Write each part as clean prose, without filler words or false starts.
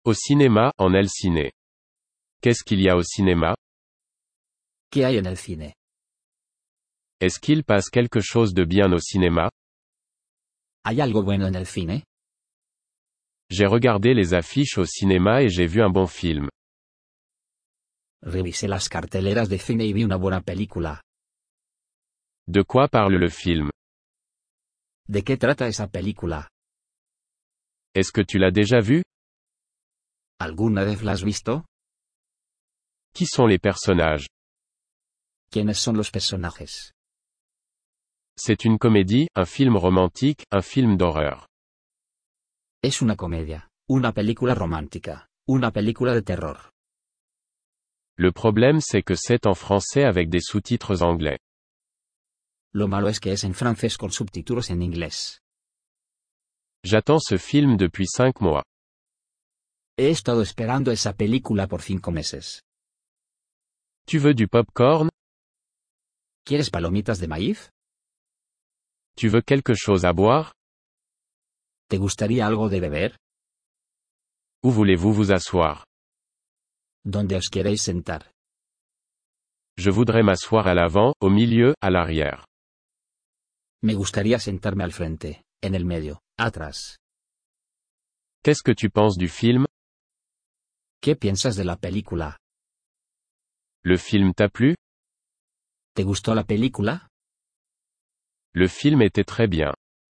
Au cinéma, en el ciné. Qu'est-ce qu'il y a au cinéma? ¿Qué hay en el cine? Est-ce qu'il passe quelque chose de bien au cinéma? ¿Hay algo bueno en el cine? J'ai regardé les affiches au cinéma et j'ai vu un bon film. Revisé las carteleras de cine y vi una buena película. De quoi parle le film? ¿De qué trata esa película? Est-ce que tu l'as déjà vu? ¿Alguna vez la has visto? Qui sont les personnages? ¿Quiénes son los personajes? C'est une comédie, un film romantique, un film d'horreur. Es una comedia, una película romántica, una película de terror. Le problème c'est que c'est en français avec des sous-titres anglais. Lo malo es que es en francés con subtítulos en inglés. J'attends ce film depuis 5 mois. He estado esperando esa película por 5 meses. Tu veux du popcorn? ¿Quieres palomitas de maíz? Tu veux quelque chose à boire? ¿Te gustaría algo de beber? Où voulez-vous vous asseoir? ¿Dónde os queréis sentar? Je voudrais m'asseoir à l'avant, au milieu, à l'arrière. Me gustaría sentarme al frente, en el medio, atrás. Qu'est-ce que tu penses du film? ¿Qué piensas de la película? Le film t'a plu? ¿Te gustó la película? Le film était très bien.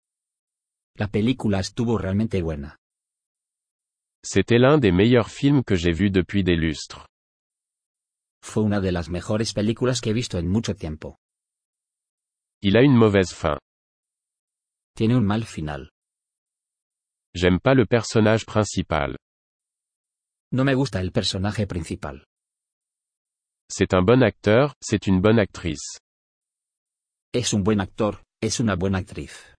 La película estuvo realmente buena. C'était l'un des meilleurs films que j'ai vus depuis des lustres. Fue una de las mejores películas que he visto en mucho tiempo. Il a une mauvaise fin. Tiene un mal final. J'aime pas le personnage principal. No me gusta el personaje principal. C'est un bon acteur, c'est une bonne actrice. Es un buen actor, es una buena actriz.